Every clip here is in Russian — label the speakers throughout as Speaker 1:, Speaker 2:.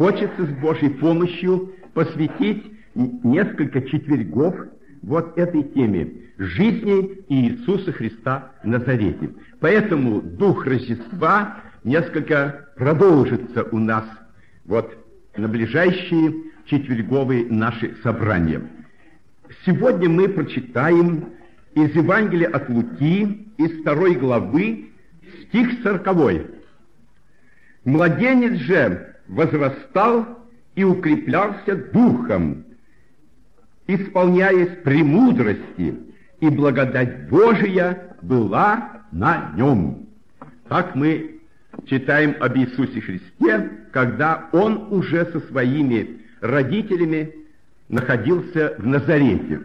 Speaker 1: хочется с Божьей помощью посвятить несколько четвергов вот этой теме жизни Иисуса Христа в Назарете. Поэтому дух Рождества несколько продолжится у нас вот на ближайшие четверговые наши собрания. Сегодня мы прочитаем из Евангелия от Луки, из 2 главы, стих 40. «Младенец же возрастал и укреплялся духом, исполняясь премудрости, и благодать Божия была на нем». Так мы читаем об Иисусе Христе, когда Он уже со своими родителями находился в Назарете.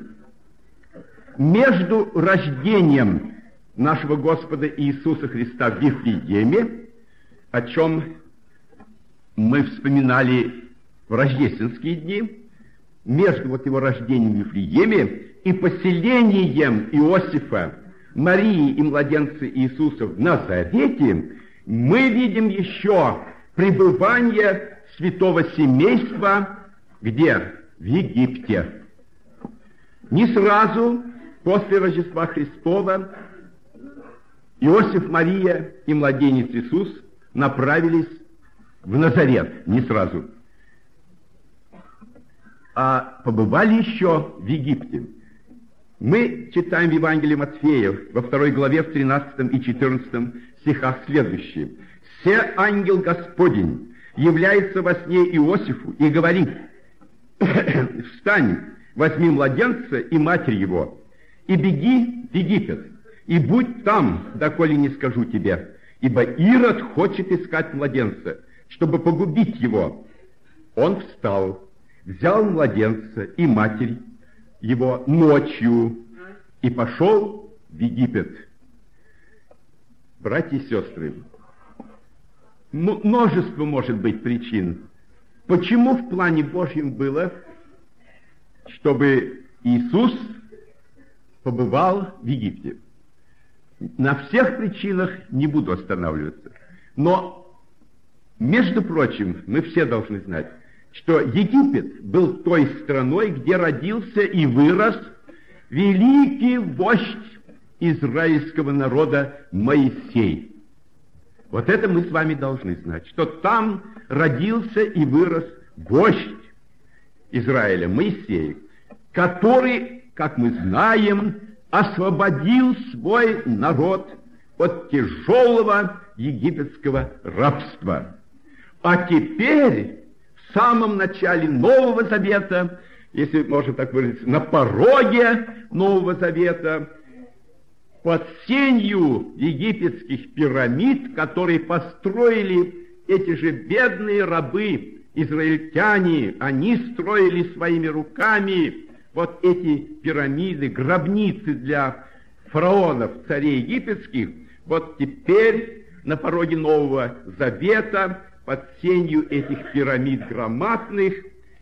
Speaker 1: Между рождением нашего Господа Иисуса Христа в Вифлееме, о чем мы вспоминали в рождественские дни, между вот его рождением в Вифлееме и поселением Иосифа, Марии и младенца Иисуса в Назарете, мы видим еще пребывание святого семейства где? В Египте. Не сразу после Рождества Христова Иосиф, Мария и младенец Иисус направились в Назарет. Не сразу. А побывали еще в Египте. Мы читаем в Евангелии Матфея во 2 главе, в 13 и 14 стихах следующее. «Се ангел Господень является во сне Иосифу и говорит: встань, возьми младенца и матерь его, и беги в Египет, и будь там, доколе не скажу тебе, ибо Ирод хочет искать младенца, чтобы погубить его». Он встал, взял младенца и матерь его ночью и пошел в Египет. Братья и сестры, множество может быть причин, почему в плане Божьем было, чтобы Иисус побывал в Египте. На всех причинах не буду останавливаться. Но, между прочим, мы все должны знать, что Египет был той страной, где родился и вырос великий вождь израильского народа Моисей. Вот это мы с вами должны знать, что там родился и вырос вождь Израиля, Моисей, который, как мы знаем, освободил свой народ от тяжелого египетского рабства. А теперь, в самом начале Нового Завета, если можно так выразиться, на пороге Нового Завета, под сенью египетских пирамид, которые построили эти же бедные рабы, израильтяне, они строили своими руками вот эти пирамиды, гробницы для фараонов, царей египетских. Вот теперь на пороге Нового Завета под сенью этих пирамид громадных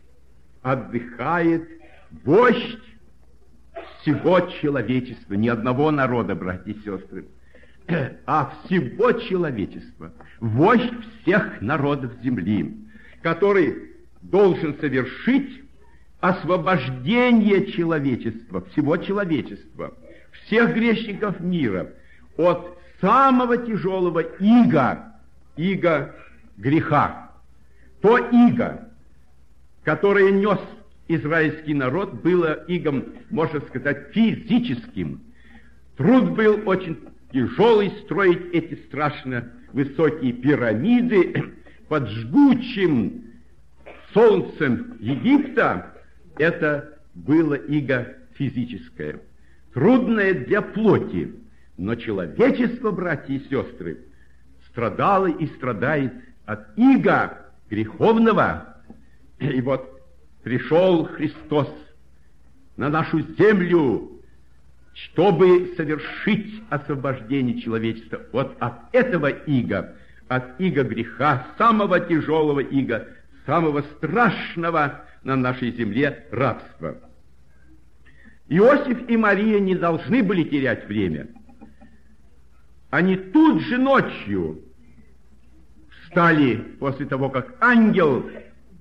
Speaker 1: отдыхает вождь всего человечества, не одного народа, братья и сестры, а всего человечества, вождь всех народов земли, который должен совершить освобождение человечества, всего человечества, всех грешников мира от самого тяжелого ига греха. То иго, которое нес израильский народ, было игом, можно сказать, физическим. Труд был очень тяжелый строить эти страшно высокие пирамиды под жгучим солнцем Египта. Это было иго физическое, трудное для плоти. Но человечество, братья и сестры, страдало и страдает от ига греховного. И вот пришел Христос на нашу землю, чтобы совершить освобождение человечества вот от этого ига, от ига греха, самого тяжелого ига, самого страшного на нашей земле рабства. Иосиф и Мария не должны были терять время. Они тут же ночью встали после того, как ангел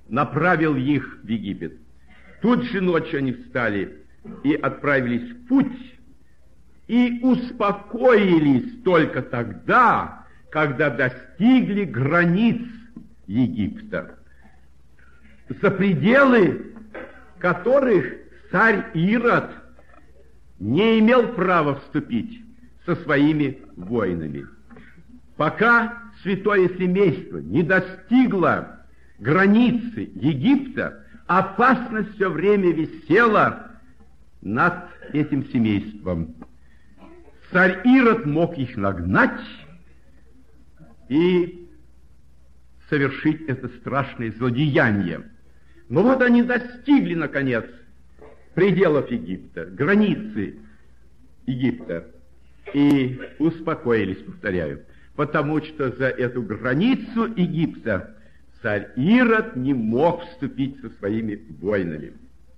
Speaker 1: направил их в Египет. Тут же ночью они встали и отправились в путь, и успокоились только тогда, когда достигли границ Египта, за пределы которых царь Ирод не имел права вступить со своими воинами. Пока святое семейство не достигло границы Египта, опасность все время висела над этим семейством. Царь Ирод мог их нагнать и совершить это страшное злодеяние. Но вот они достигли, наконец, пределов Египта, границы Египта, и успокоились, повторяю, потому что за эту границу Египта царь Ирод не мог вступить со своими воинами.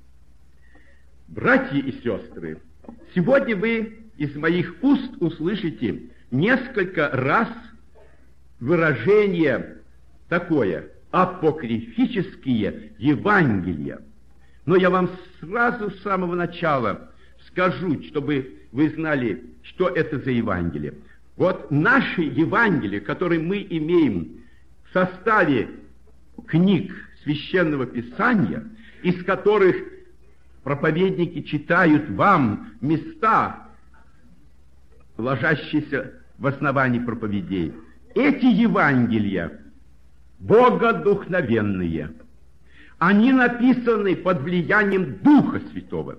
Speaker 1: Братья и сестры, сегодня вы из моих уст услышите несколько раз выражение такое: апокрифические Евангелия. Но я вам сразу с самого начала скажу, чтобы вы знали, что это за Евангелие. Вот наши Евангелия, которые мы имеем в составе книг Священного Писания, из которых проповедники читают вам места, ложащиеся в основании проповедей. Эти Евангелия богодухновенные. Они написаны под влиянием Духа Святого.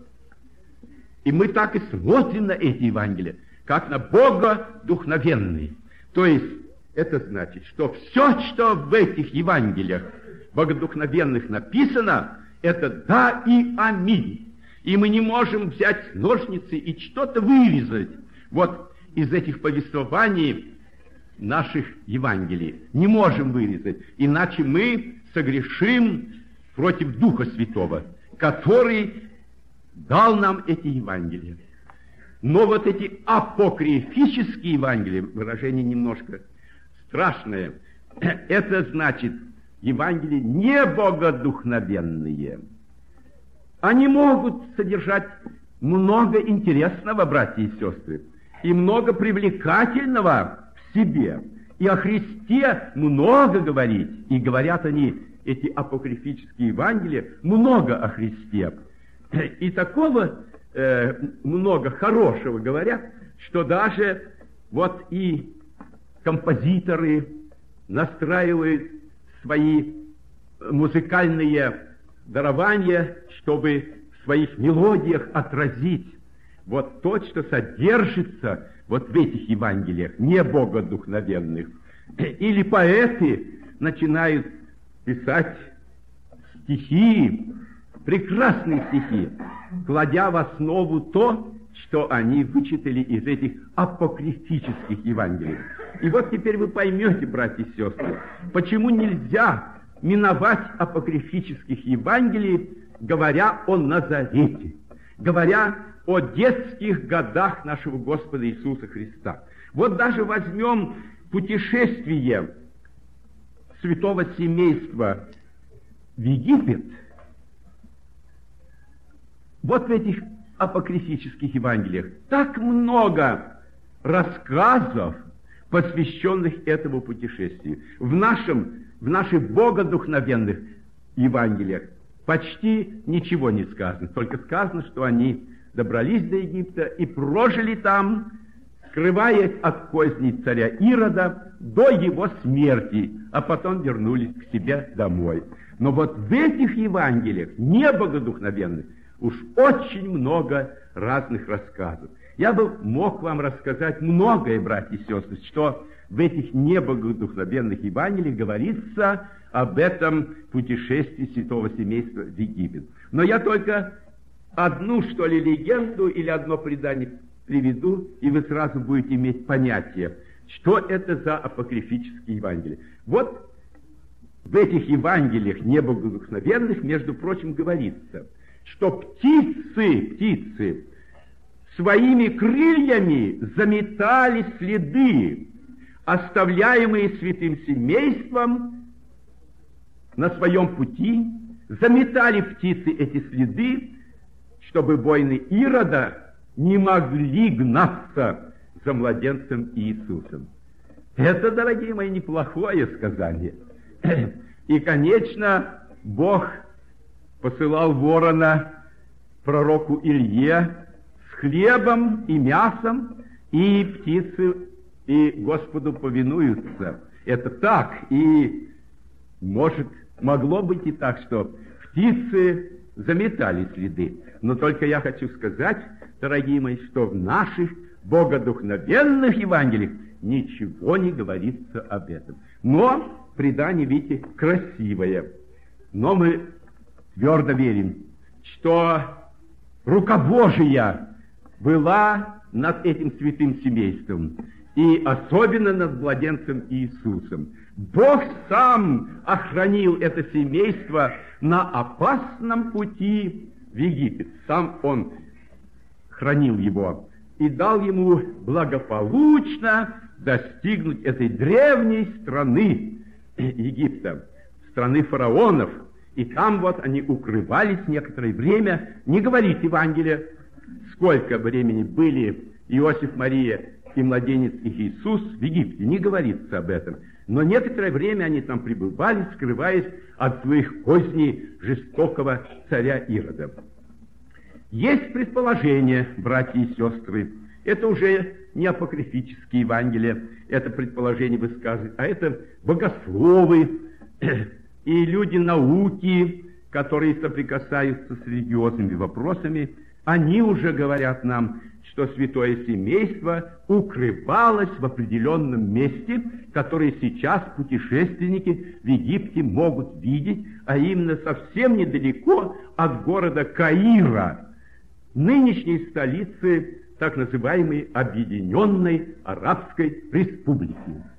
Speaker 1: И мы так и смотрим на эти Евангелия, как на богодухновенные. То есть, это значит, что все, что в этих Евангелиях богодухновенных написано, это да и аминь. И мы не можем взять ножницы и что-то вырезать вот из этих повествований наших Евангелий. Не можем вырезать, иначе мы согрешим против Духа Святого, который дал нам эти Евангелия. Но вот эти апокрифические Евангелия, выражение немножко страшное, это значит Евангелия не богодухновенные. Они могут содержать много интересного, братья и сестры, и много привлекательного в себе. И о Христе много говорить. И говорят они, эти апокрифические Евангелия, много о Христе. И такого много хорошего говорят, что даже вот и композиторы настраивают свои музыкальные дарования, чтобы в своих мелодиях отразить вот то, что содержится вот в этих Евангелиях, не богодухновенных. Или поэты начинают писать стихи, прекрасные стихи, кладя в основу то, что они вычитали из этих апокрифических Евангелий. И вот теперь вы поймете, братья и сестры, почему нельзя миновать апокрифических Евангелий, говоря о Назарете, говоря о детских годах нашего Господа Иисуса Христа. Вот даже возьмем путешествие святого семейства в Египет. Вот в этих апокрифических Евангелиях так много рассказов, посвященных этому путешествию. В наших богодухновенных Евангелиях почти ничего не сказано, только сказано, что они добрались до Египта и прожили там, скрываясь от козней царя Ирода до его смерти, а потом вернулись к себе домой. Но вот в этих Евангелиях, не богодухновенных, уж очень много разных рассказов. Я бы мог вам рассказать многое, братья и сестры, что в этих небогодухновенных Евангелиях говорится об этом путешествии святого семейства в Египет. Но я только одну, что ли, легенду или одно предание приведу, и вы сразу будете иметь понятие, что это за апокрифические Евангелия. Вот в этих Евангелиях небогодухновенных, между прочим, говорится, что птицы своими крыльями заметали следы, оставляемые святым семейством на своем пути, заметали птицы эти следы, чтобы воины Ирода не могли гнаться за младенцем Иисусом. Это, дорогие мои, неплохое сказание. И, конечно, Бог посылал ворона пророку Илье с хлебом и мясом, и птицы и Господу повинуются. Это так, и могло быть и так, что птицы заметали следы. Но только я хочу сказать, дорогие мои, что в наших богодухновенных Евангелиях ничего не говорится об этом. Но предание, видите, красивое. Но мы твердо верим, что рука Божия была над этим святым семейством, и особенно над младенцем Иисусом. Бог сам охранил это семейство на опасном пути в Египет. Сам Он хранил его и дал ему благополучно достигнуть этой древней страны Египта, страны фараонов. И там вот они укрывались некоторое время. Не говорит Евангелие, сколько времени были Иосиф, Мария и младенец их Иисус в Египте. Не говорится об этом. Но некоторое время они там пребывали, скрываясь от злых козней жестокого царя Ирода. Есть предположение, братья и сестры, это уже не апокрифические Евангелия, это предположение высказывают, а это богословы и люди науки, которые соприкасаются с религиозными вопросами. Они уже говорят нам, что святое семейство укрывалось в определенном месте, которое сейчас путешественники в Египте могут видеть, а именно совсем недалеко от города Каира, нынешней столицы так называемой Объединенной Арабской Республики.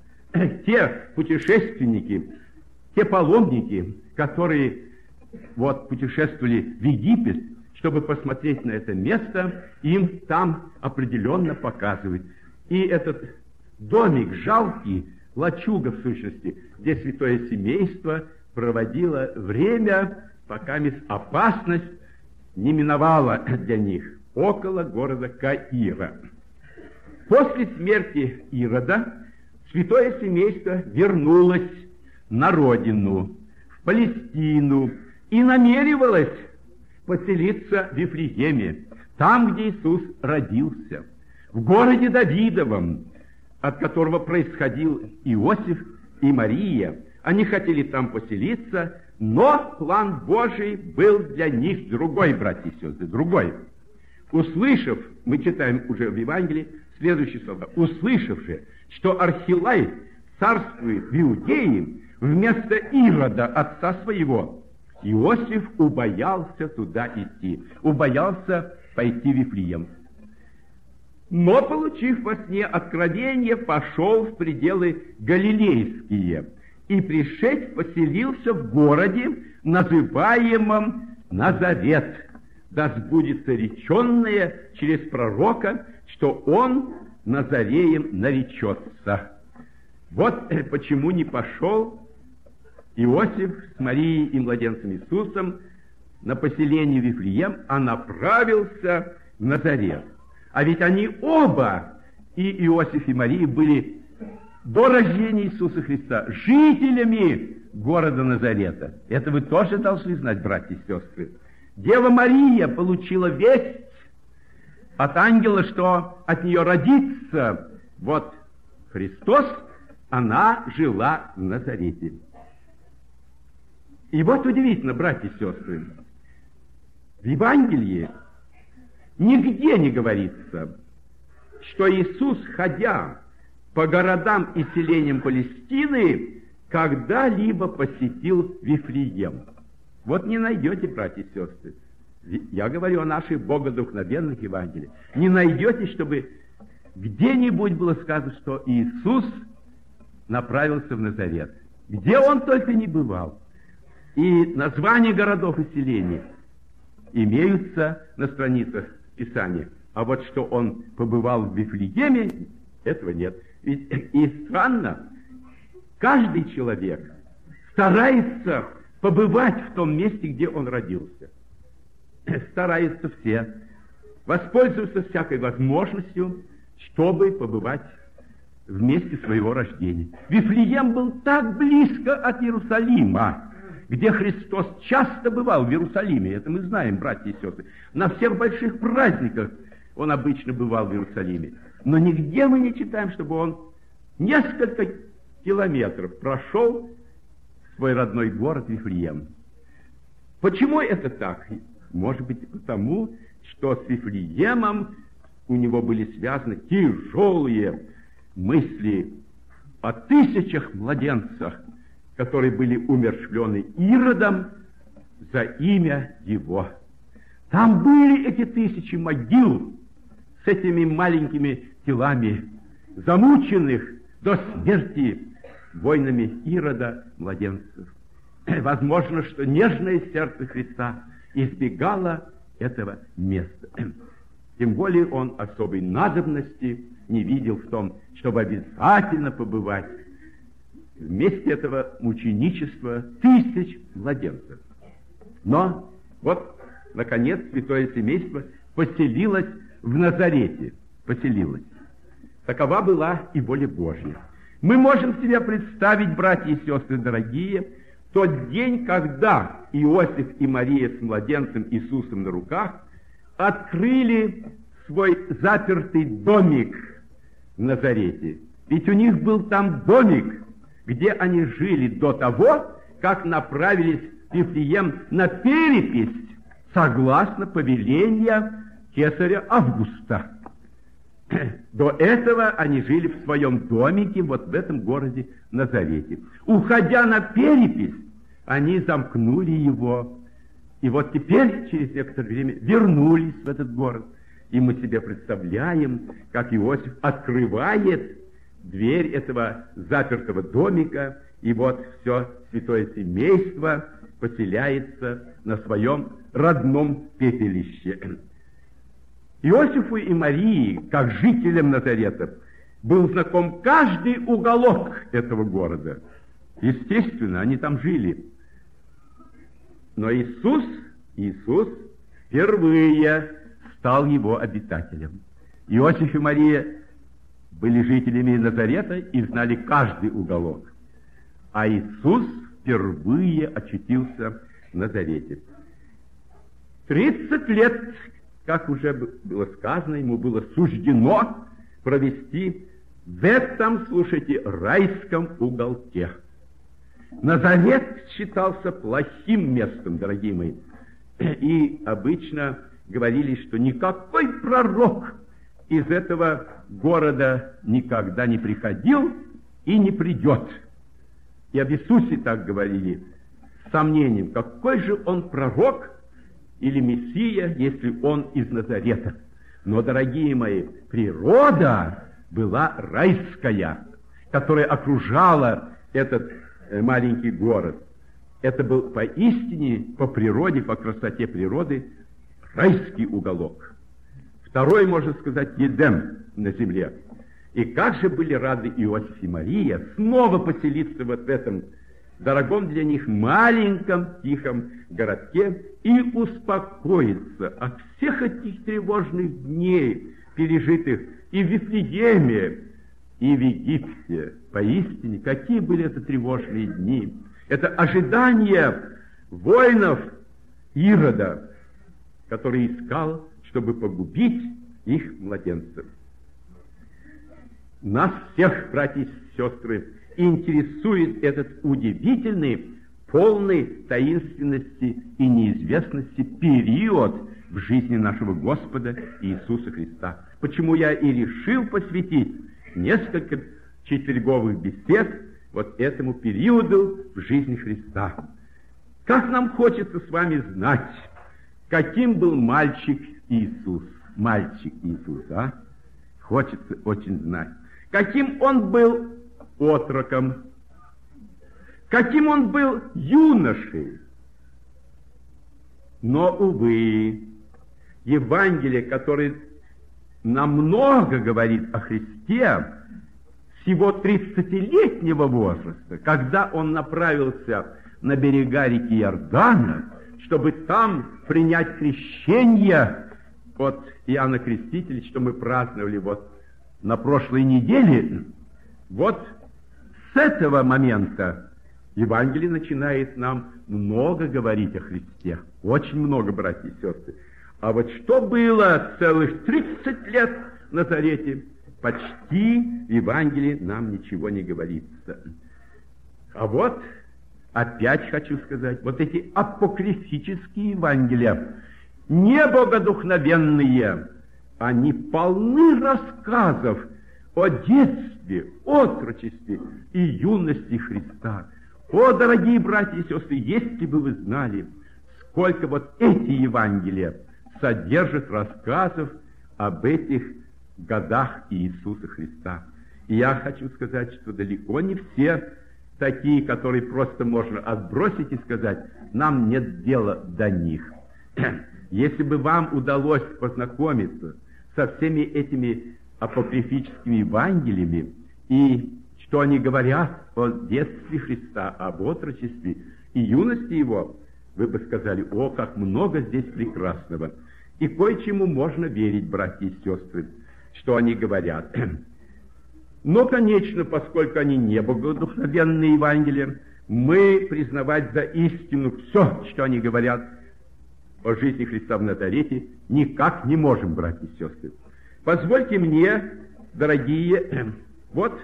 Speaker 1: Те путешественники, те паломники, которые путешествовали в Египет, чтобы посмотреть на это место, им там определенно показывают. И этот домик жалкий, лачуга в сущности, где святое семейство проводило время, пока опасность не миновала для них, около города Каира. После смерти Ирода святое семейство вернулось на родину, в Палестину, и намеревалось поселиться в Вифлееме, там, где Иисус родился, в городе Давидовом, от которого происходил Иосиф и Мария. Они хотели там поселиться, но план Божий был для них другой, братья и сестры, другой. Услышав, мы читаем уже в Евангелии следующие слова, услышав же, что Архилай царствует в Иудее вместо Ирода, отца своего, Иосиф убоялся туда идти, убоялся пойти в Вифлеем. Но, получив во сне откровение, пошел в пределы Галилейские и, пришедший, поселился в городе, называемом Назарет, да сбудется реченное через пророка, что он Назареем наречется. Вот почему не пошел Иосиф с Марией и младенцем Иисусом на поселение в Вифлеем, а направился в Назарет. А ведь они оба, и Иосиф, и Мария, были до рождения Иисуса Христа жителями города Назарета. Это вы тоже должны знать, братья и сестры. Дева Мария получила весть от ангела, что от нее родится Христос. Она жила в Назарете. И вот удивительно, братья и сестры, в Евангелии нигде не говорится, что Иисус, ходя по городам и селениям Палестины, когда-либо посетил Вифлеем. Вот не найдете, братья и сестры, я говорю о наших богодухновенных Евангелиях, не найдете, чтобы где-нибудь было сказано, что Иисус направился в Назарет. Где он только не бывал. И названия городов и селений имеются на страницах Писания. А вот что он побывал в Вифлееме, этого нет. И странно, каждый человек старается побывать в том месте, где он родился. Стараются все воспользоваться всякой возможностью, чтобы побывать в месте своего рождения. Вифлеем был так близко от Иерусалима, где Христос часто бывал, в Иерусалиме. Это мы знаем, братья и сестры. На всех больших праздниках он обычно бывал в Иерусалиме. Но нигде мы не читаем, чтобы он несколько километров прошел в свой родной город Вифлеем. Почему это так? Может быть, потому, что с Вифлеемом у него были связаны тяжелые мысли о тысячах младенцах, которые были умерщвлены Иродом за имя его. Там были эти тысячи могил с этими маленькими телами, замученных до смерти войнами Ирода младенцев. Возможно, что нежное сердце Христа избегало этого места. Тем более он особой надобности не видел в том, чтобы обязательно побывать в месте этого мученичества тысяч младенцев. Но вот, наконец, святое семейство поселилось в Назарете. Поселилось. Такова была и воля Божья. Мы можем себе представить, братья и сестры дорогие, тот день, когда Иосиф и Мария с младенцем Иисусом на руках открыли свой запертый домик в Назарете. Ведь у них был там домик, где они жили до того, как направились в Вифлеем на перепись, согласно повелению кесаря Августа. До этого они жили в своем домике, вот в этом городе Назарете. Уходя на перепись, они замкнули его. И вот теперь, через некоторое время, вернулись в этот город. И мы себе представляем, как Иосиф открывает дверь этого запертого домика, и вот все святое семейство поселяется на своем родном пепелище. Иосифу и Марии, как жителям Назарета, был знаком каждый уголок этого города. Естественно, они там жили. Но Иисус впервые стал его обитателем. Иосиф и Мария были жителями Назарета и знали каждый уголок. А Иисус впервые очутился в Назарете. 30 лет, как уже было сказано, ему было суждено провести в этом, слушайте, райском уголке. Назарет считался плохим местом, дорогие мои. И обычно говорили, что никакой пророк из этого города никогда не приходил и не придет. И об Иисусе так говорили с сомнением, какой же он пророк или Мессия, если он из Назарета. Но, дорогие мои, природа была райская, которая окружала этот маленький город. Это был поистине, по природе, по красоте природы, райский уголок. Второй, можно сказать, Едем на земле. И как же были рады Иосиф и Мария снова поселиться вот в этом дорогом для них маленьком тихом городке и успокоиться от всех этих тревожных дней, пережитых и в Вифлееме, и в Египте. Поистине, какие были это тревожные дни! Это ожидание воинов Ирода, который искал, чтобы погубить их младенцев. Нас всех, братья и сестры, интересует этот удивительный, полный таинственности и неизвестности период в жизни нашего Господа Иисуса Христа. Почему я и решил посвятить несколько четверговых бесед вот этому периоду в жизни Христа. Как нам хочется с вами знать, каким был мальчик Иисус. Мальчик Иисус, а? Хочется очень знать. Каким он был отроком, каким он был юношей. Но, увы, Евангелие, которое намного говорит о Христе, с его 30-летнего возраста, когда он направился на берега реки Иордана, чтобы там принять крещение от Иоанна Крестителя, что мы праздновали вот на прошлой неделе. Вот с этого момента Евангелие начинает нам много говорить о Христе. Очень много, братья и сестры. А вот что было целых 30 лет в Назарете, почти в Евангелии нам ничего не говорится. А вот, опять хочу сказать, вот эти апокрифические Евангелия, не богодухновенные, они полны рассказов о детстве, отрочестве и юности Христа. О, дорогие братья и сестры, если бы вы знали, сколько вот эти Евангелия содержат рассказов об этих годах Иисуса Христа. И я хочу сказать, что далеко не все такие, которые просто можно отбросить и сказать, нам нет дела до них. Если бы вам удалось познакомиться со всеми этими апокрифическими Евангелиями, и что они говорят о детстве Христа, об отрочестве и юности Его, вы бы сказали, о, как много здесь прекрасного. И кое-чему можно верить, братья и сестры, что они говорят. Но, конечно, поскольку они не богодухновенные Евангелия, мы признавать за истину все, что они говорят о жизни Христа в Назарете, никак не можем, братья и сестры. Позвольте мне, дорогие, вот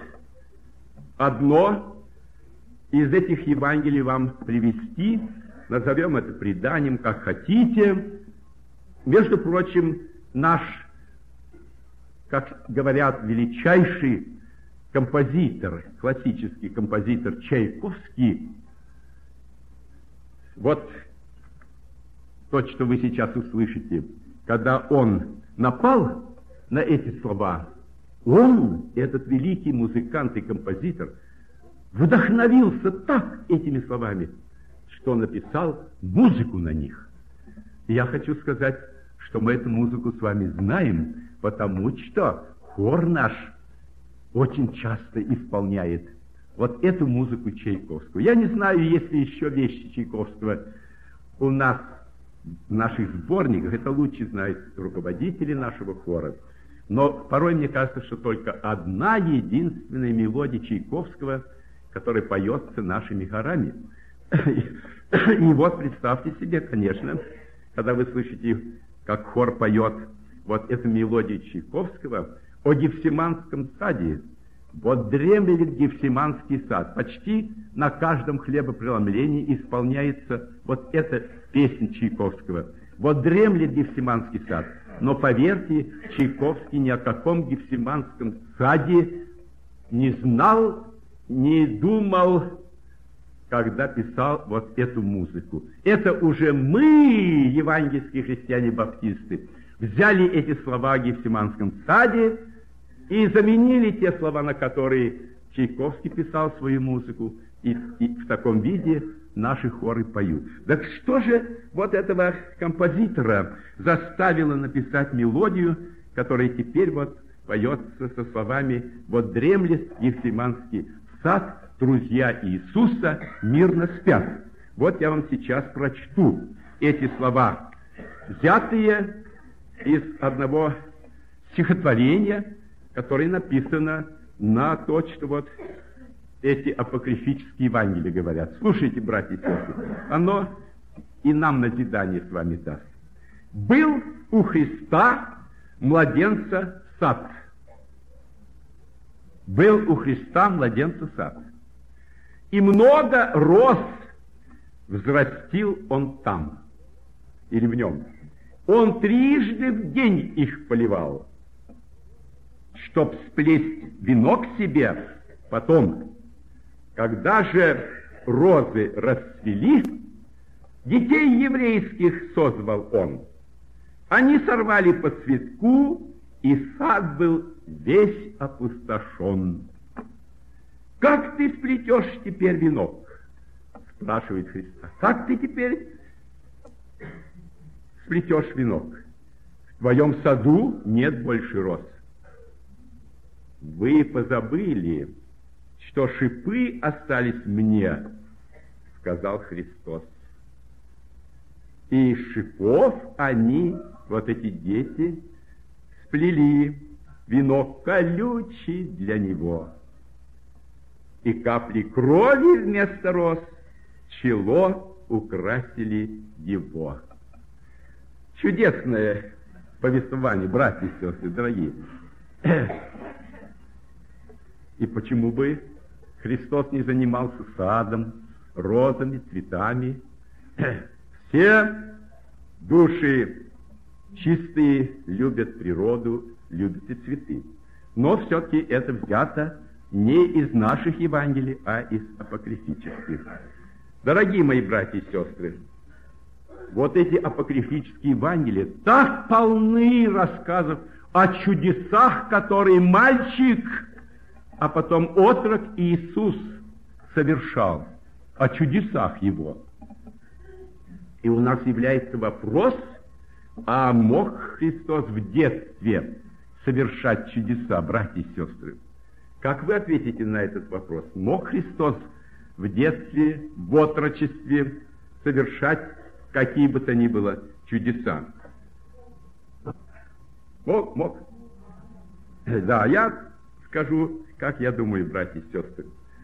Speaker 1: одно из этих Евангелий вам привести, назовем это преданием, как хотите. Между прочим, наш, как говорят, величайший композитор, классический композитор Чайковский, вот то, что вы сейчас услышите, когда он напал на эти слова, он, этот великий музыкант и композитор, вдохновился так этими словами, что написал музыку на них. И я хочу сказать, что мы эту музыку с вами знаем, потому что хор наш очень часто исполняет вот эту музыку Чайковского. Я не знаю, есть ли еще вещи Чайковского у нас в наших сборниках, это лучше знают руководители нашего хора. Но порой мне кажется, что только одна единственная мелодия Чайковского, которая поется нашими хорами. И вот представьте себе, конечно, когда вы слышите, как хор поет вот эту мелодию Чайковского о Гефсиманском саде. Вот дремлет Гефсиманский сад. Почти на каждом хлебопреломлении исполняется вот эта песня Чайковского. Вот дремлет Гефсиманский сад. Но поверьте, Чайковский ни о каком Гефсиманском саде не знал, не думал, когда писал вот эту музыку. Это уже мы, евангельские христиане-баптисты, взяли эти слова о Гефсиманском саде и заменили те слова, на которые Чайковский писал свою музыку, и в таком виде наши хоры поют. Так что же вот этого композитора заставило написать мелодию, которая теперь вот поется со словами «Вот дремлет Гефсиманский сад, друзья Иисуса мирно спят». Вот я вам сейчас прочту эти слова, взятые из одного стихотворения, которое написано на то, что вот эти апокрифические Евангелия говорят. Слушайте, братья и сестры, оно и нам назидание с вами даст. «Был у Христа младенца сад». Был у Христа младенца сад. «И много роз взрастил он там». Или в нем. «Он трижды в день их поливал, чтоб сплесть венок себе потом. Когда же розы расцвели, детей еврейских созвал он. Они сорвали по цветку, и сад был весь опустошен». «Как ты сплетешь теперь венок?» спрашивает Христа. «Как ты теперь сплетешь венок? В твоем саду нет больше роз. Вы позабыли, что шипы остались мне, сказал Христос. И из шипов они, вот эти дети, сплели венок колючий для него. И капли крови вместо роз чело украсили его. Чудесное повествование, братья и сестры, дорогие. И почему бы Христос не занимался садом, розами, цветами? Все души чистые любят природу, любят и цветы. Но все-таки это взято не из наших Евангелий, а из апокрифических. Дорогие мои братья и сестры, вот эти апокрифические Евангелия так полны рассказов о чудесах, которые мальчик, а потом отрок Иисус совершал, о чудесах его. И у нас является вопрос, а мог Христос в детстве совершать чудеса, братья и сестры? Как вы ответите на этот вопрос? Мог Христос в детстве, в отрочестве совершать какие бы то ни было чудеса? Мог. Да, я скажу, как я думаю, братья и сестры.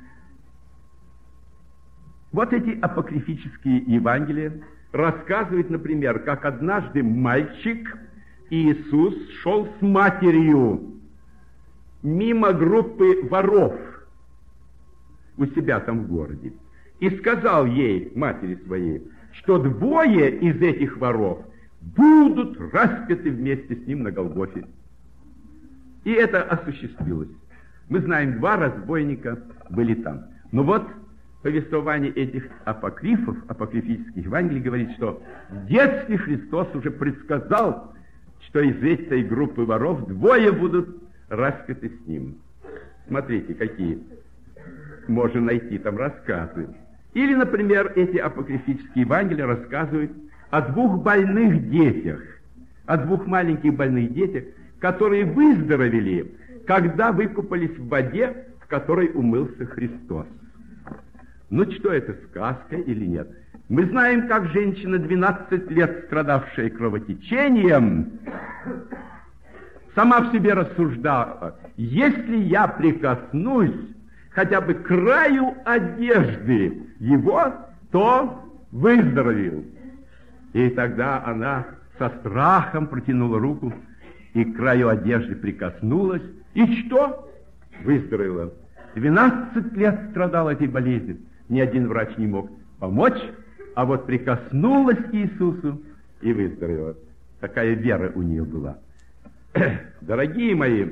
Speaker 1: Вот эти апокрифические Евангелия рассказывают, например, как однажды мальчик Иисус шел с матерью мимо группы воров у себя там в городе и сказал ей, матери своей, что двое из этих воров будут распяты вместе с ним на Голгофе. И это осуществилось. Мы знаем, 2 разбойника были там. Но вот повествование этих апокрифов, апокрифических Евангелий говорит, что в детстве Христос уже предсказал, что из этой группы воров 2 будут распяты с ним. Смотрите, какие можно найти там рассказы. Или, например, эти апокрифические Евангелия рассказывают о 2 больных детях, о 2 маленьких больных детях, которые выздоровели, когда выкупались в воде, в которой умылся Христос. Ну, что это, сказка или нет? Мы знаем, как женщина, 12 лет страдавшая кровотечением, сама в себе рассуждала: если я прикоснусь хотя бы к краю одежды его, то выздоровел. И тогда она со страхом протянула руку и к краю одежды прикоснулась. И что? Выздоровела. 12 лет страдала этой болезнью. Ни один врач не мог помочь, а вот прикоснулась к Иисусу и выздоровела. Такая вера у нее была. Дорогие мои,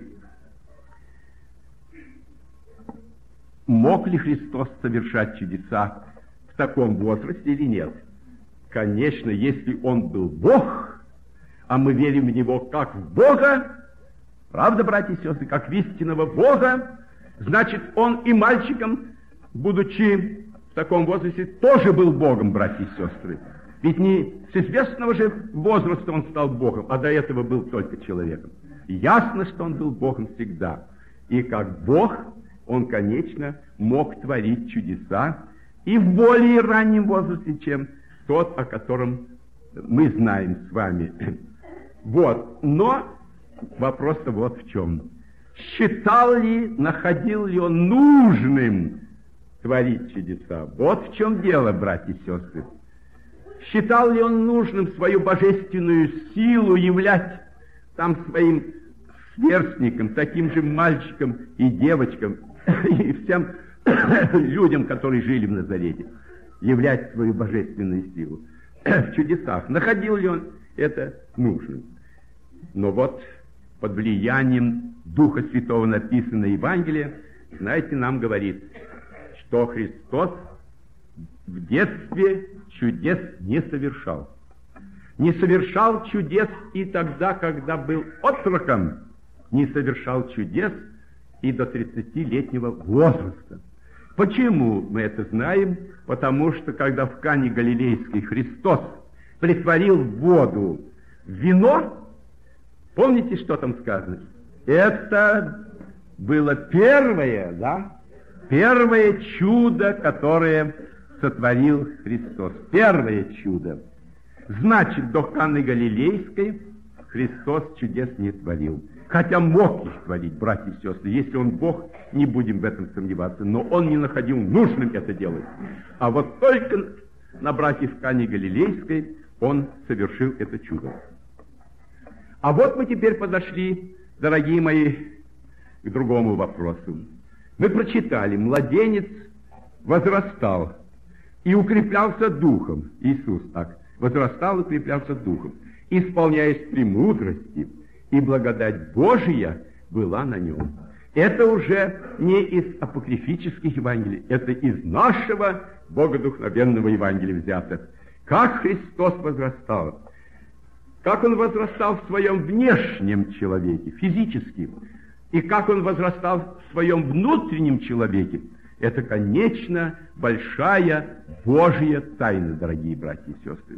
Speaker 1: мог ли Христос совершать чудеса в таком возрасте или нет? Конечно, если Он был Бог, а мы верим в Него как в Бога, правда, братья и сестры, как в истинного Бога, значит, Он и мальчиком, будучи в таком возрасте, тоже был Богом, братья и сестры. Ведь не с известного же возраста Он стал Богом, а до этого был только человеком. Ясно, что Он был Богом всегда. И как Бог, Он, конечно, мог творить чудеса и в более раннем возрасте, чем тот, о котором мы знаем с вами. Вот. Но вопрос-то вот в чем. Считал ли, находил ли Он нужным творить чудеса? Вот в чем дело, братья и сестры. Считал ли Он нужным свою божественную силу являть там своим сверстникам, таким же мальчикам и девочкам, и всем людям, которые жили в Назарете, являть свою божественную силу в чудесах? Находил ли Он это нужным? Но вот под влиянием Духа Святого написано Евангелие, знаете, нам говорит, что Христос в детстве чудес не совершал. Не совершал чудес и тогда, когда был отроком, не совершал чудес и до 30-летнего возраста. Почему мы это знаем? Потому что, когда в Кане Галилейской Христос притворил воду в вино, помните, что там сказано? Это было первое чудо, которое сотворил Христос. Первое чудо. Значит, до Канны Галилейской Христос чудес не творил. Хотя мог их творить, братья и сестры. Если Он Бог, не будем в этом сомневаться. Но Он не находил нужным это делать. А вот только на братьев Канне Галилейской Он совершил это чудо. А вот мы теперь подошли, дорогие мои, к другому вопросу. Мы прочитали, младенец возрастал и укреплялся духом. Иисус так возрастал и укреплялся духом, исполняясь премудрости, и благодать Божия была на нем. Это уже не из апокрифических Евангелий, это из нашего богодухновенного Евангелия взято. Как Христос возрастал, как Он возрастал в своем внешнем человеке, физически, и как Он возрастал в своем внутреннем человеке, это, конечно, большая Божья тайна, дорогие братья и сестры.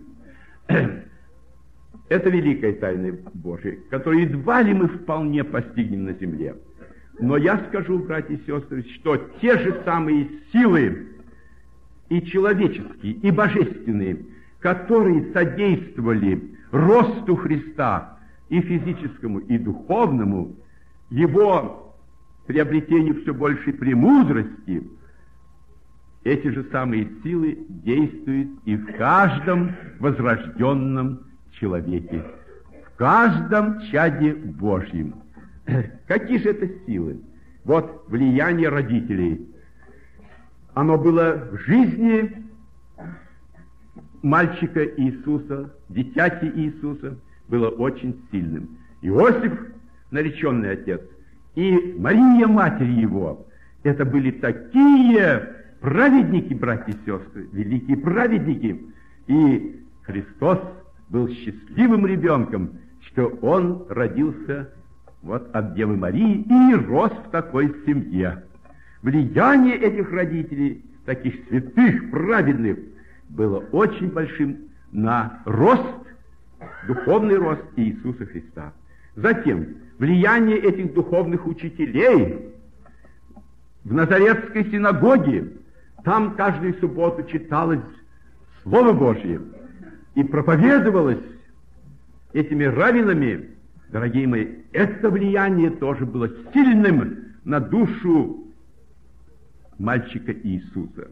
Speaker 1: Это великая тайна Божья, которую едва ли мы вполне постигнем на земле. Но я скажу, братья и сестры, что те же самые силы, и человеческие, и божественные, которые содействовали росту Христа и физическому, и духовному, Его приобретению все большей премудрости, эти же самые силы действуют и в каждом возрожденном человеке, в каждом чаде Божьем. Какие же это силы? Вот влияние родителей. Оно было в жизни мальчика Иисуса, дитяти Иисуса, было очень сильным. Иосиф, нареченный отец, и Мария, матерь его, это были такие праведники, братья и сестры, великие праведники. И Христос был счастливым ребенком, что Он родился вот от Девы Марии и рос в такой семье. Влияние этих родителей, таких святых, праведных, было очень большим на рост, духовный рост Иисуса Христа. Затем, влияние этих духовных учителей в Назаретской синагоге, там каждую субботу читалось Слово Божье и проповедовалось этими раввинами. Дорогие мои, это влияние тоже было сильным на душу мальчика Иисуса.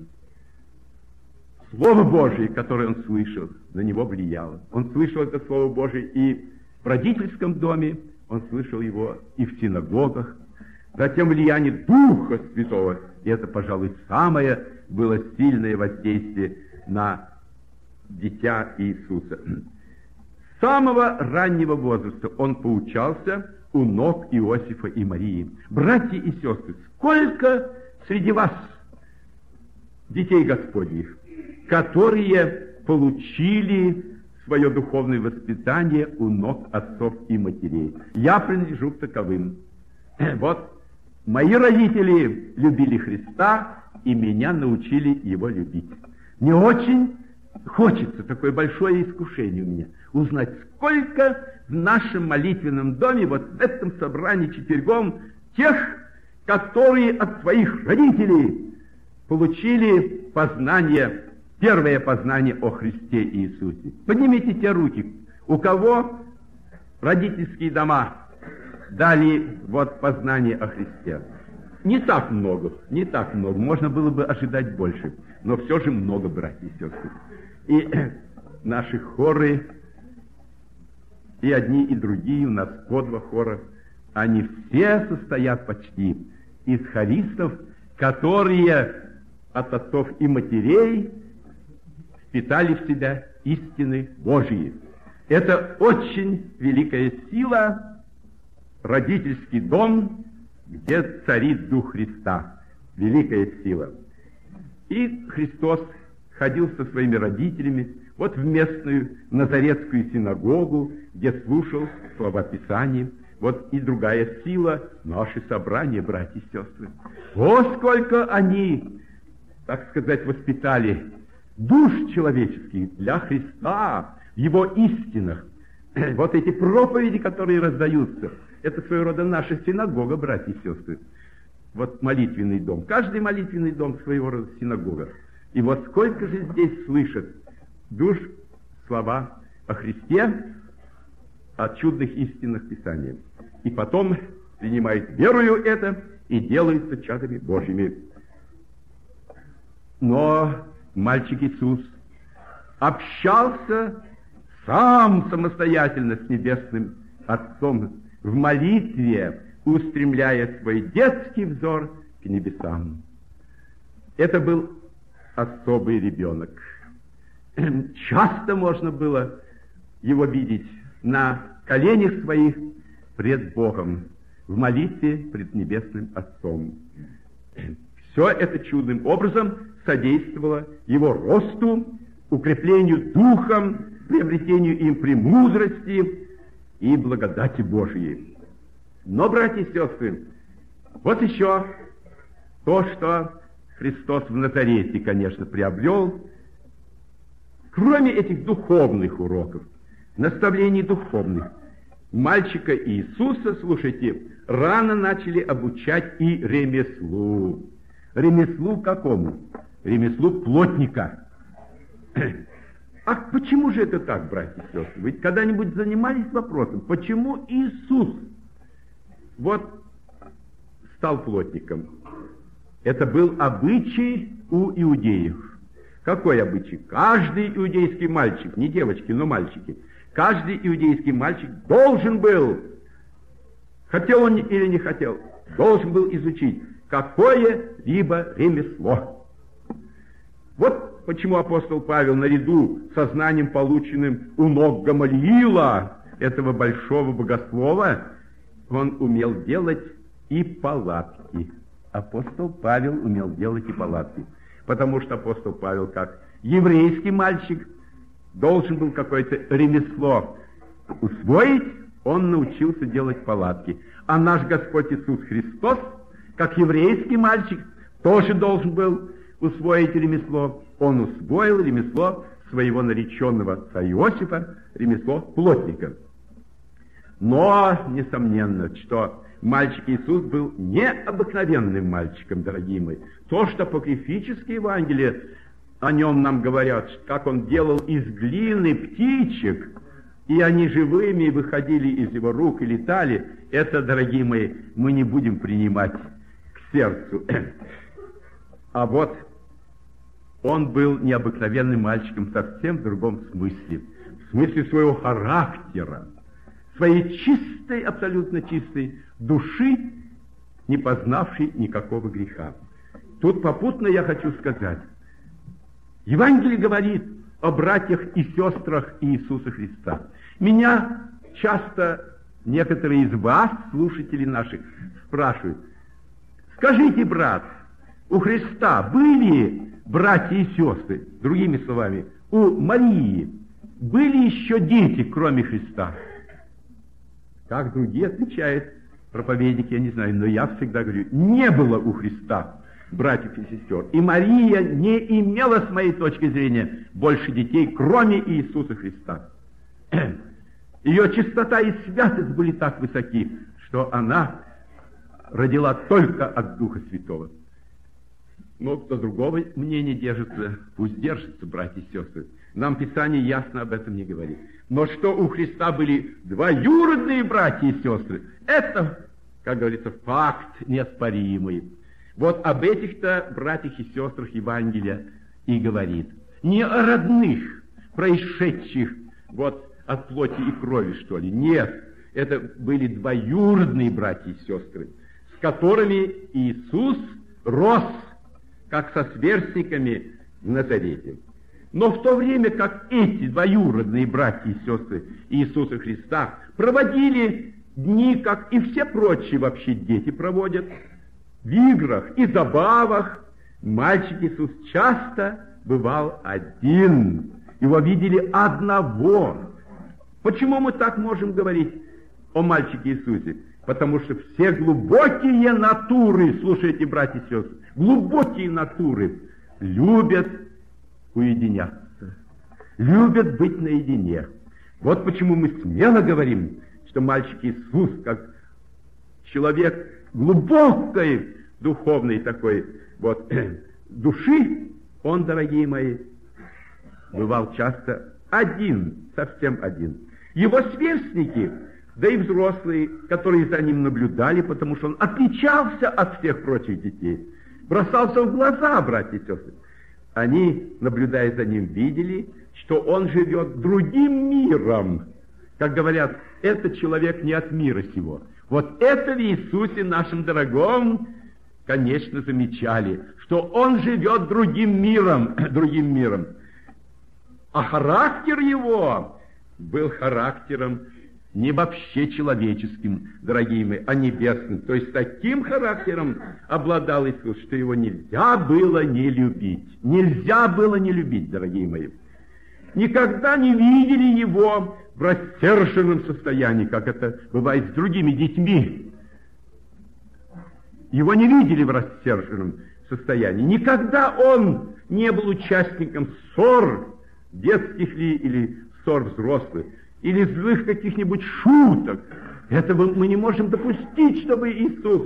Speaker 1: Слово Божие, которое он слышал, на него влияло. Он слышал это Слово Божие и в родительском доме, он слышал его и в синагогах. Затем влияние Духа Святого, и это, пожалуй, самое было сильное воздействие на дитя Иисуса. С самого раннего возраста он поучался у ног Иосифа и Марии. Братья и сестры, сколько среди вас детей Господних, которые получили свое духовное воспитание у ног отцов и матерей. Я принадлежу к таковым. Вот мои родители любили Христа и меня научили Его любить. Мне очень хочется, такое большое искушение у меня, узнать, сколько в нашем молитвенном доме, вот в этом собрании четвергом, тех, которые от своих родителей получили познание, первое познание о Христе Иисусе. Поднимите те руки, у кого родительские дома дали вот познание о Христе. Не так много, можно было бы ожидать больше, но все же много, братья и сестры. И наши хоры, и одни, и другие, у нас по два хора, они все состоят почти из хористов, которые от отцов и матерей впитали в себя истины Божьи. Это очень великая сила, родительский дом, где царит Дух Христа. Великая сила. И Христос ходил со своими родителями вот в местную Назаретскую синагогу, где слушал слова Писания. Вот и другая сила — наши собрания, братья и сестры. О, сколько они, так сказать, воспитали душ человеческих для Христа в Его истинах. Вот эти проповеди, которые раздаются, это своего рода наша синагога, братья и сестры. Вот молитвенный дом. Каждый молитвенный дом своего рода синагога. И вот сколько же здесь слышат душ слова о Христе, о чудных истинных Писаниях. И потом принимают верою это и делаются чадами Божьими. Но мальчик Иисус общался сам самостоятельно с Небесным Отцом в молитве, устремляя свой детский взор к небесам. Это был особый ребенок. Часто можно было его видеть на коленях своих пред Богом, в молитве пред Небесным Отцом. Все это чудным образом содействовало его росту, укреплению духом, приобретению им премудрости и благодати Божьей. Но, братья и сестры, вот еще то, что Христос в Назарете, конечно, приобрел, кроме этих духовных уроков, наставлений духовных, мальчика Иисуса, слушайте, рано начали обучать и ремеслу. Ремеслу какому? Ремеслу плотника. А почему же это так, братья и сестры? Вы когда-нибудь занимались вопросом, почему Иисус вот стал плотником? Это был обычай у иудеев. Какой обычай? Каждый иудейский мальчик, не девочки, но мальчики, каждый иудейский мальчик должен был, хотел он или не хотел, должен был изучить какое-либо ремесло. Вот почему апостол Павел наряду со знанием, полученным у ног Гамалиила, этого большого богослова, он умел делать и палатки. Апостол Павел умел делать и палатки. Потому что апостол Павел, как еврейский мальчик, должен был какое-то ремесло усвоить, он научился делать палатки. А наш Господь Иисус Христос, как еврейский мальчик, тоже должен был усвоить ремесло. Он усвоил ремесло своего нареченного отца Иосифа, ремесло плотника. Но, несомненно, что мальчик Иисус был необыкновенным мальчиком, дорогие мои. То, что апокрифические Евангелия о нем нам говорят, как он делал из глины птичек, и они живыми выходили из его рук и летали, это, дорогие мои, мы не будем принимать к сердцу. А вот он был необыкновенным мальчиком совсем в другом смысле. В смысле своего характера, своей чистой, абсолютно чистой души, не познавшей никакого греха. Тут попутно я хочу сказать, Евангелие говорит о братьях и сестрах Иисуса Христа. Меня часто некоторые из вас, слушателей наших, спрашивают: скажите, брат, у Христа были братья и сестры? Другими словами, у Марии были еще дети, кроме Христа? Как другие отвечают проповедники, я не знаю, но я всегда говорю, не было у Христа братьев и сестер. И Мария не имела, с моей точки зрения, больше детей, кроме Иисуса Христа. Ее чистота и святость были так высоки, что она родила только от Духа Святого. Но кто другого мнения держится, пусть держится, братья и сестры. Нам Писание ясно об этом не говорит. Но что у Христа были двоюродные братья и сестры, это, как говорится, факт неоспоримый. Вот об этих-то братьях и сестрах Евангелия и говорит. Не о родных, происшедших вот от плоти и крови, что ли. Нет, это были двоюродные братья и сестры, с которыми Иисус рос, как со сверстниками в Назарете. Но в то время, как эти двоюродные братья и сестры Иисуса Христа проводили дни, как и все прочие вообще дети проводят, в играх и забавах, мальчик Иисус часто бывал один. Его видели одного. Почему мы так можем говорить о мальчике Иисусе? Потому что все глубокие натуры, слушайте, братья и сестры, глубокие натуры любят уединяться, любят быть наедине. Вот почему мы смело говорим, что мальчик Иисус, как человек глубокой духовной такой вот души, Он, дорогие мои, бывал часто один, совсем один. Его сверстники, да и взрослые, которые за ним наблюдали, потому что он отличался от всех прочих детей, бросался в глаза, братья и сестры. Они, наблюдая за ним, видели, что он живет другим миром. Как говорят, этот человек не от мира сего. Вот это в Иисусе нашем дорогом, конечно, замечали, что он живет другим миром, другим миром. А характер его был характером не вообще человеческим, дорогие мои, а небесным. То есть таким характером обладал Иисус, что его нельзя было не любить. Нельзя было не любить, дорогие мои. Никогда не видели его в рассерженном состоянии, как это бывает с другими детьми. Его не видели в рассерженном состоянии. Никогда он не был участником ссор, детских ли или ссор взрослых, или злых каких-нибудь шуток. Этого мы не можем допустить, чтобы Иисус,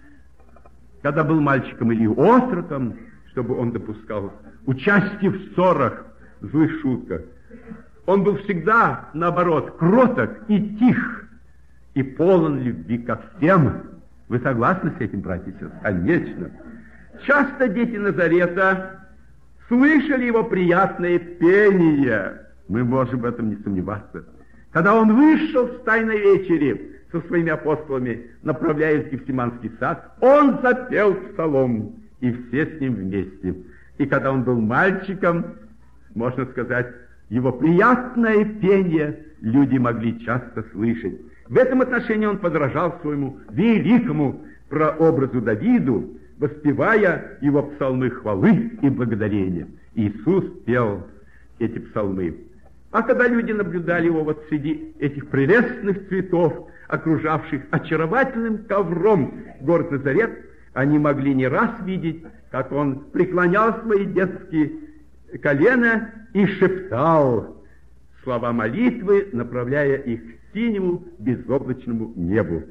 Speaker 1: когда был мальчиком или отроком, чтобы он допускал участие в ссорах, злых шутках. Он был всегда, наоборот, кроток и тих, и полон любви ко всем. Вы согласны с этим, братья и сестры? Конечно. Часто дети Назарета слышали его приятное пение. Мы можем в этом не сомневаться. Когда он вышел с тайной вечери со своими апостолами, направляясь в Гефсиманский сад, он запел псалом, и все с ним вместе. И когда он был мальчиком, можно сказать, его приятное пение люди могли часто слышать. В этом отношении он подражал своему великому прообразу Давиду, воспевая его псалмы хвалы и благодарения. Иисус пел эти псалмы. А когда люди наблюдали его вот среди этих прелестных цветов, окружавших очаровательным ковром город Назарет, они могли не раз видеть, как он преклонял свои детские колена и шептал слова молитвы, направляя их к синему безоблачному небу.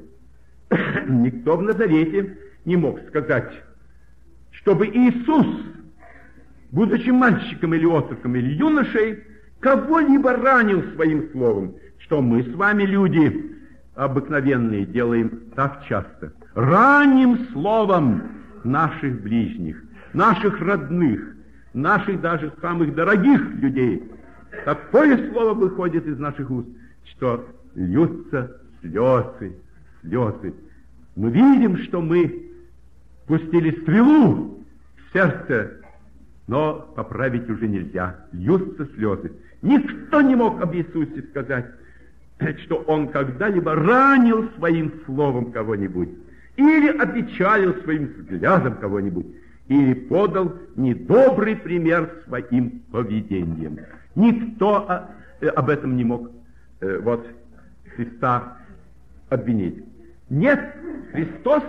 Speaker 1: Никто в Назарете не мог сказать, чтобы Иисус, будучи мальчиком или отроком или юношей, кого-либо ранил своим словом, что мы с вами, люди обыкновенные, делаем так часто. Раним словом наших ближних, наших родных, наших даже самых дорогих людей. Такое слово выходит из наших уст, что льются слезы, слезы. Мы видим, что мы пустили стрелу в сердце, но поправить уже нельзя. Льются слезы. Никто не мог об Иисусе сказать, что он когда-либо ранил своим словом кого-нибудь, или опечалил своим взглядом кого-нибудь, или подал недобрый пример своим поведением. Никто об этом не мог Христа обвинить. Нет, Христос,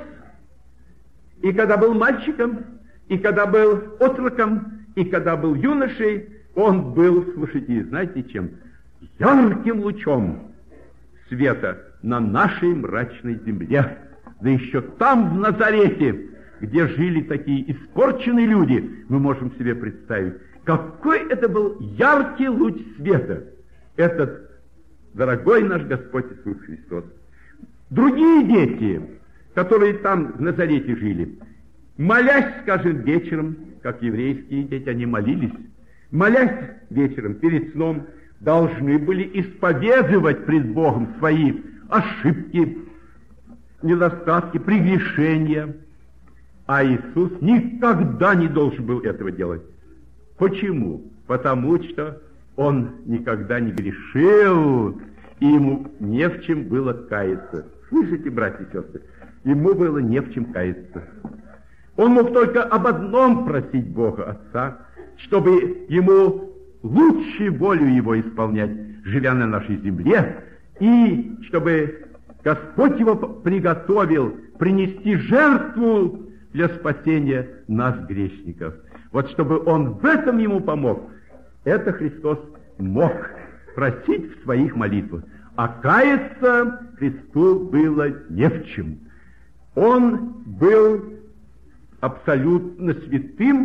Speaker 1: и когда был мальчиком, и когда был отроком, и когда был юношей, он был, слушайте, знаете чем? Ярким лучом света на нашей мрачной земле. Да еще там, в Назарете, где жили такие испорченные люди, мы можем себе представить, какой это был яркий луч света, этот дорогой наш Господь Иисус Христос. Другие дети, которые там в Назарете жили, молясь, скажем, вечером, как еврейские дети, они молились, молясь вечером перед сном, должны были исповедовать пред Богом свои ошибки, недостатки, прегрешения. А Иисус никогда не должен был этого делать. Почему? Потому что Он никогда не грешил, и Ему не в чем было каяться. Слышите, братья и сестры? Ему было не в чем каяться. Он мог только об одном просить Бога Отца, чтобы Ему лучшей волю Его исполнять, живя на нашей земле, и чтобы Господь Его приготовил принести жертву для спасения нас, грешников. Вот чтобы Он в этом Ему помог, это Христос мог просить в своих молитвах. А каяться Христу было не в чем. Он был абсолютно святым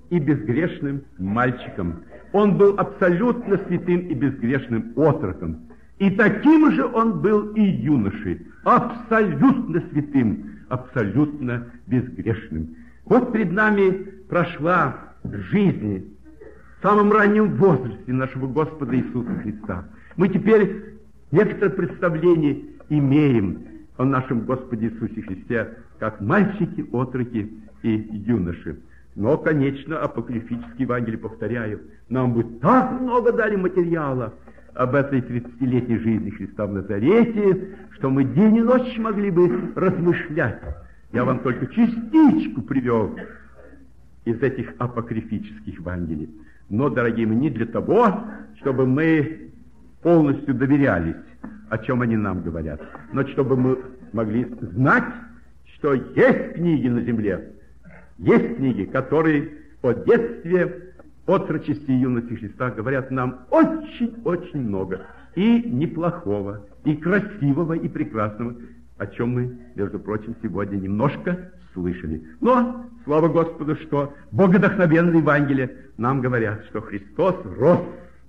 Speaker 1: и безгрешным мальчиком. Он был абсолютно святым и безгрешным отроком. И таким же он был и юношей, абсолютно святым, абсолютно безгрешным. Вот перед нами прошла жизнь в самом раннем возрасте нашего Господа Иисуса Христа. Мы теперь некоторое представление имеем о нашем Господе Иисусе Христе, как мальчики, отроки и юноши. Но, конечно, апокрифические Евангелия, повторяю, нам бы так много дали материала об этой 30-летней жизни Христа в Назарете, что мы день и ночь могли бы размышлять. Я вам только частичку привел из этих апокрифических Евангелий. Но, дорогие мои, не для того, чтобы мы полностью доверялись, о чем они нам говорят, но чтобы мы могли знать, что есть книги на земле, есть книги, которые о детстве, отрочестве и юности Христа говорят нам очень-очень много. И неплохого, и красивого, и прекрасного, о чем мы, между прочим, сегодня немножко слышали. Но, слава Господу, что богодохновенные Евангелия нам говорят, что Христос рос,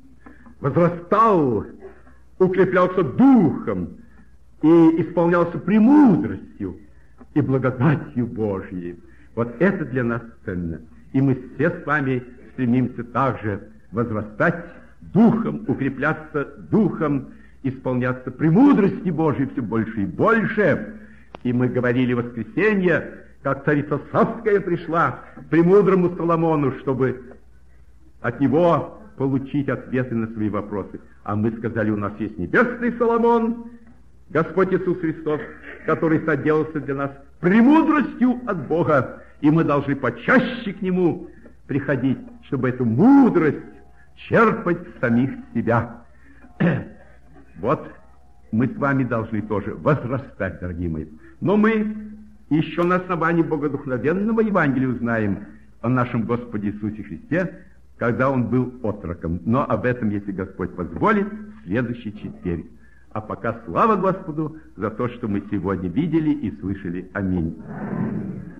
Speaker 1: возрастал, укреплялся духом и исполнялся премудростью и благодатью Божьей. Вот это для нас ценно. И мы все с вами стремимся также возрастать духом, укрепляться духом, исполняться премудрости Божьей все больше и больше. И мы говорили в воскресенье, как царица Савская пришла к премудрому Соломону, чтобы от него получить ответы на свои вопросы. А мы сказали, у нас есть небесный Соломон, Господь Иисус Христос, который соделался для нас премудростью от Бога. И мы должны почаще к Нему приходить, чтобы эту мудрость черпать в самих себя. Вот мы с вами должны тоже возрастать, дорогие мои. Но мы еще на основании богодухновенного Евангелия узнаем о нашем Господе Иисусе Христе, когда Он был отроком. Но об этом, если Господь позволит, в следующий четверг. А пока слава Господу за то, что мы сегодня видели и слышали. Аминь.